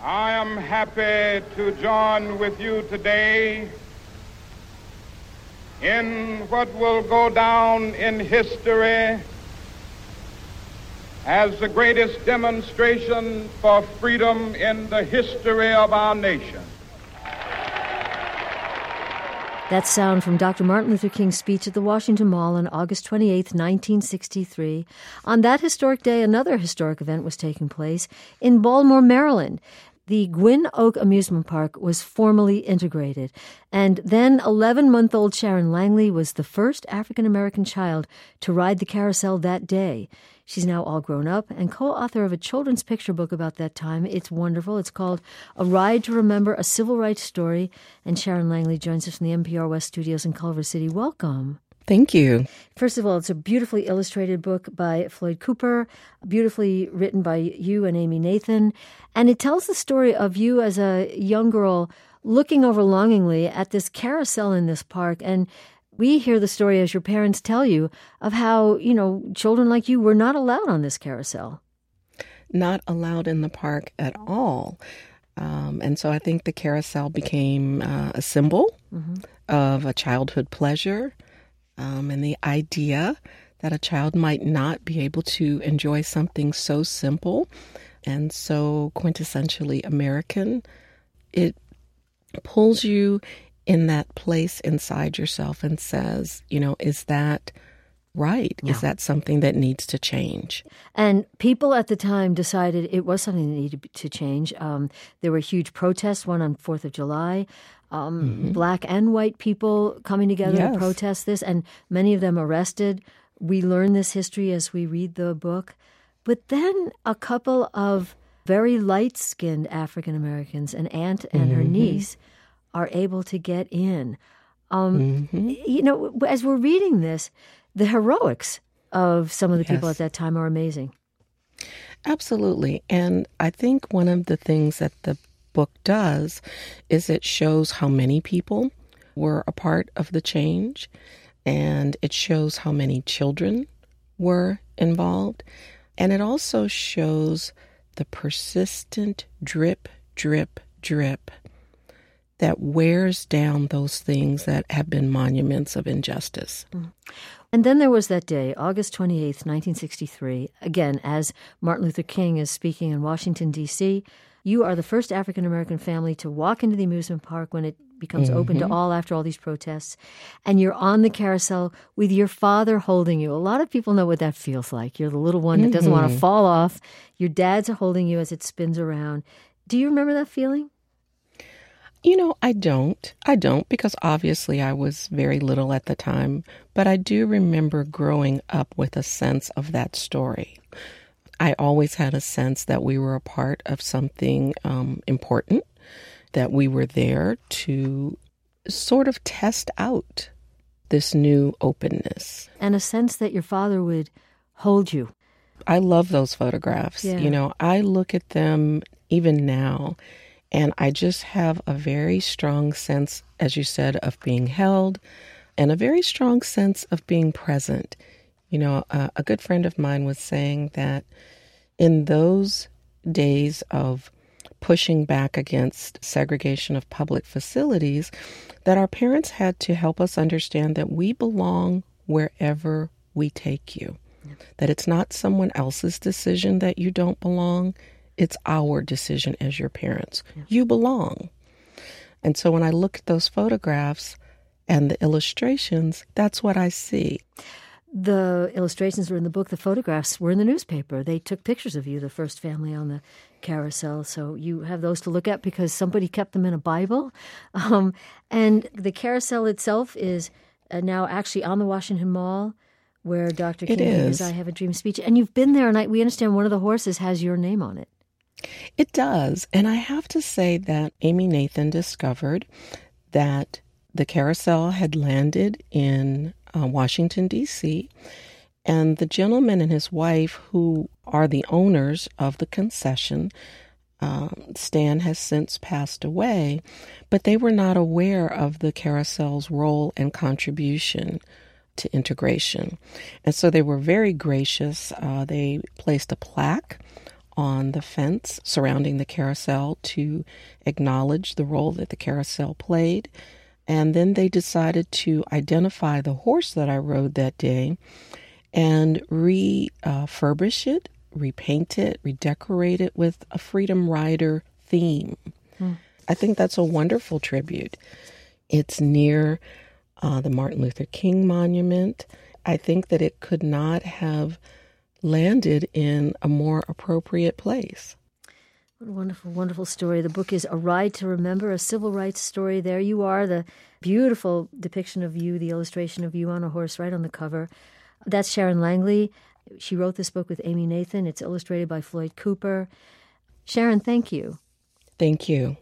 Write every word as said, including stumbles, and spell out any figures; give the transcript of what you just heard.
I am happy to join with you today in what will go down in history as the greatest demonstration for freedom in the history of our nation. That sound from Doctor Martin Luther King's speech at the Washington Mall on August twenty-eighth, nineteen sixty-three. On that historic day, another historic event was taking place in Baltimore, Maryland. The Gwynn Oak Amusement Park was formally integrated, and then eleven-month-old Sharon Langley was the first African-American child to ride the carousel that day. She's now all grown up and co-author of a children's picture book about that time. It's wonderful. It's called A Ride to Remember, a Civil Rights Story. And Sharon Langley joins us from the N P R West studios in Culver City. Welcome. Thank you. First of all, it's a beautifully illustrated book by Floyd Cooper, beautifully written by you and Amy Nathan. And it tells the story of you as a young girl looking over longingly at this carousel in this park. And we hear the story, as your parents tell you, of how, you know, children like you were not allowed on this carousel. Not allowed in the park at all. Um, and so I think the carousel became uh, a symbol mm-hmm. of a childhood pleasure um, and the idea that a child might not be able to enjoy something so simple and so quintessentially American. It pulls you in that place inside yourself and says, you know, is that right? Yeah. Is that something that needs to change? And people at the time decided it was something that needed to change. Um, there were huge protests, one on fourth of July, um, mm-hmm. black and white people coming together yes. to protest this, and many of them arrested. We learn this history as we read the book. But then a couple of very light-skinned African Americans, an aunt and mm-hmm. her niece, are able to get in. Um, mm-hmm. You know, as we're reading this, the heroics of some of the yes. people at that time are amazing. Absolutely. And I think one of the things that the book does is it shows how many people were a part of the change, and it shows how many children were involved. And it also shows the persistent drip, drip, drip that wears down those things that have been monuments of injustice. Mm. And then there was that day, August twenty-eighth, nineteen sixty-three. Again, as Martin Luther King is speaking in Washington, D C, you are the first African-American family to walk into the amusement park when it becomes mm-hmm. open to all after all these protests. And you're on the carousel with your father holding you. A lot of people know what that feels like. You're the little one that mm-hmm. doesn't want to fall off. Your dad's holding you as it spins around. Do you remember that feeling? You know, I don't. I don't because obviously I was very little at the time, but I do remember growing up with a sense of that story. I always had a sense that we were a part of something um, important, that we were there to sort of test out this new openness. And a sense that your father would hold you. I love those photographs. Yeah. You know, I look at them even now, and I just have a very strong sense, as you said, of being held and a very strong sense of being present. You know, uh, a good friend of mine was saying that in those days of pushing back against segregation of public facilities, that our parents had to help us understand that we belong wherever we take you, yeah. that it's not someone else's decision that you don't belong. It's our decision as your parents. Yeah. You belong. And so when I look at those photographs and the illustrations, that's what I see. The illustrations were in the book. The photographs were in the newspaper. They took pictures of you, the first family on the carousel. So you have those to look at because somebody kept them in a Bible. Um, and the carousel itself is uh, now actually on the Washington Mall, where Doctor King gave his I Have a Dream speech. And you've been there, and I, we understand one of the horses has your name on it. It does. And I have to say that Amy Nathan discovered that the carousel had landed in uh, Washington, D C, and the gentleman and his wife, who are the owners of the concession, um, Stan has since passed away, but they were not aware of the carousel's role and contribution to integration. And so they were very gracious. Uh, they placed a plaque on the fence surrounding the carousel to acknowledge the role that the carousel played. And then they decided to identify the horse that I rode that day and refurbish it, repaint it, redecorate it with a Freedom Rider theme. Hmm. I think that's a wonderful tribute. It's near uh, the Martin Luther King Monument. I think that it could not have landed in a more appropriate place. What a wonderful, wonderful story. The book is A Ride to Remember, a civil rights story. There you are, the beautiful depiction of you, the illustration of you on a horse right on the cover. That's Sharon Langley. She wrote this book with Amy Nathan. It's illustrated by Floyd Cooper. Sharon, thank you. Thank you.